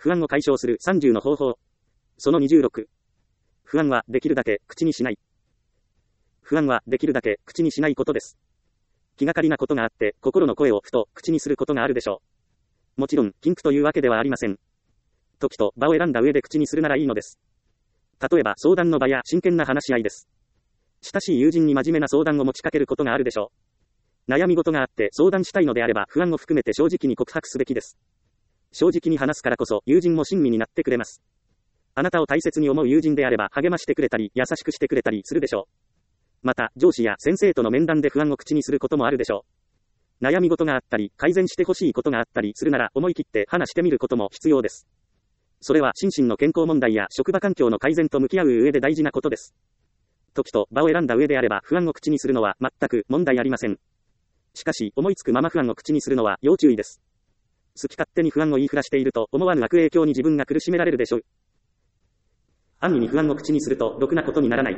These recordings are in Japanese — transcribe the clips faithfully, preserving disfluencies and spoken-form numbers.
不安を解消するさんじゅうの方法。そのにじゅうろく。不安はできるだけ口にしない。不安はできるだけ口にしないことです。気がかりなことがあって、心の声をふと口にすることがあるでしょう。もちろん、禁句というわけではありません。時と場を選んだ上で口にするならいいのです。例えば、相談の場や真剣な話し合いです。親しい友人に真面目な相談を持ちかけることがあるでしょう。悩み事があって相談したいのであれば、不安を含めて正直に告白すべきです。正直に話すからこそ、友人も親身になってくれます。あなたを大切に思う友人であれば、励ましてくれたり、優しくしてくれたりするでしょう。また、上司や先生との面談で不安を口にすることもあるでしょう。悩み事があったり、改善してほしいことがあったりするなら、思い切って話してみることも必要です。それは心身の健康問題や職場環境の改善と向き合う上で大事なことです。時と場を選んだ上であれば、不安を口にするのは全く問題ありません。しかし、思いつくまま不安を口にするのは要注意です。好き勝手に不安を言いふらしていると、思わぬ悪影響に自分が苦しめられるでしょう。安易に不安を口にすると、ろくなことにならない。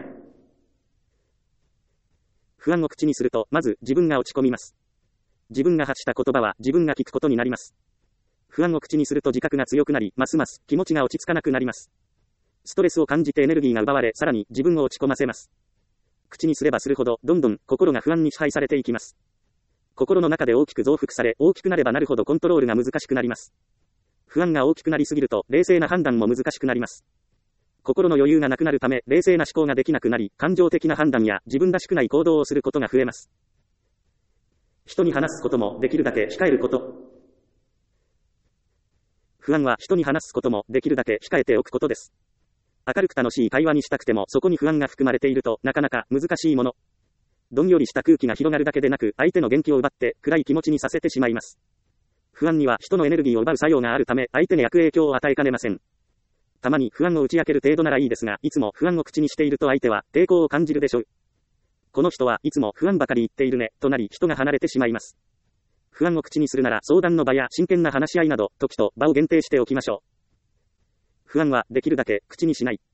不安を口にすると、まず自分が落ち込みます。自分が発した言葉は自分が聞くことになります。不安を口にすると自覚が強くなり、ますます気持ちが落ち着かなくなります。ストレスを感じてエネルギーが奪われ、さらに自分を落ち込ませます。口にすればするほど、どんどん心が不安に支配されていきます。心の中で大きく増幅され、大きくなればなるほどコントロールが難しくなります。不安が大きくなりすぎると、冷静な判断も難しくなります。心の余裕がなくなるため、冷静な思考ができなくなり、感情的な判断や自分らしくない行動をすることが増えます。人に話すこともできるだけ控えること。不安は人に話すこともできるだけ控えておくことです。明るく楽しい会話にしたくても、そこに不安が含まれているとなかなか難しいもの。どんよりした空気が広がるだけでなく、相手の元気を奪って暗い気持ちにさせてしまいます。不安には人のエネルギーを奪う作用があるため、相手に悪影響を与えかねません。たまに不安を打ち明ける程度ならいいですが、いつも不安を口にしていると相手は抵抗を感じるでしょう。この人はいつも不安ばかり言っているね、となり人が離れてしまいます。不安を口にするなら相談の場や真剣な話し合いなど、時と場を限定しておきましょう。不安はできるだけ口にしない。